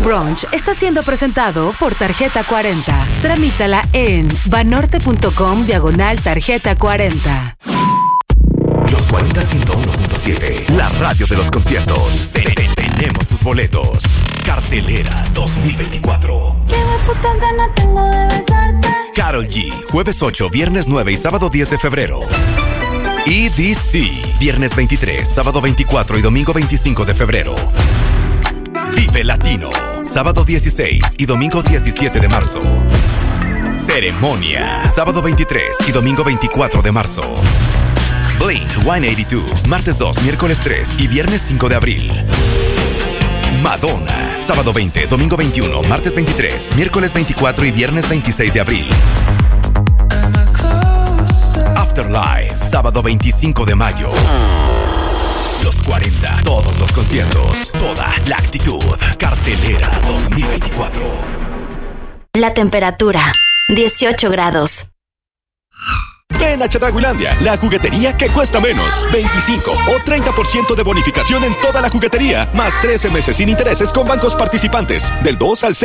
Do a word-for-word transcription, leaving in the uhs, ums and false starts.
Brunch está siendo presentado por Tarjeta cuarenta. Tramítala en banorte.com diagonal tarjeta cuarenta. Los cuarenta ciento uno punto siete, la radio de los conciertos. Te- te- Tenemos tus boletos. Cartelera dos mil veinticuatro. Qué putas ganas tengo de besarte. Karol G, jueves ocho, viernes nueve y sábado diez de febrero. E D C, viernes veintitrés, sábado veinticuatro y domingo veinticinco de febrero. Vive Latino, sábado dieciséis y domingo diecisiete de marzo. Ceremonia, sábado veintitrés y domingo veinticuatro de marzo. Blink ciento ochenta y dos, martes dos, miércoles tres y viernes cinco de abril. Madonna, sábado veinte, domingo veintiuno, martes veintitrés, miércoles veinticuatro y viernes veintiséis de abril. Afterlife, sábado veinticinco de mayo. Los cuarenta, todos los conciertos, toda la actitud. Cartelera dos mil veinticuatro. La temperatura, dieciocho grados. Ven a Chedraguilandia, la juguetería que cuesta menos. veinticinco o treinta por ciento de bonificación en toda la juguetería, más trece meses sin intereses con bancos participantes. Del dos al seis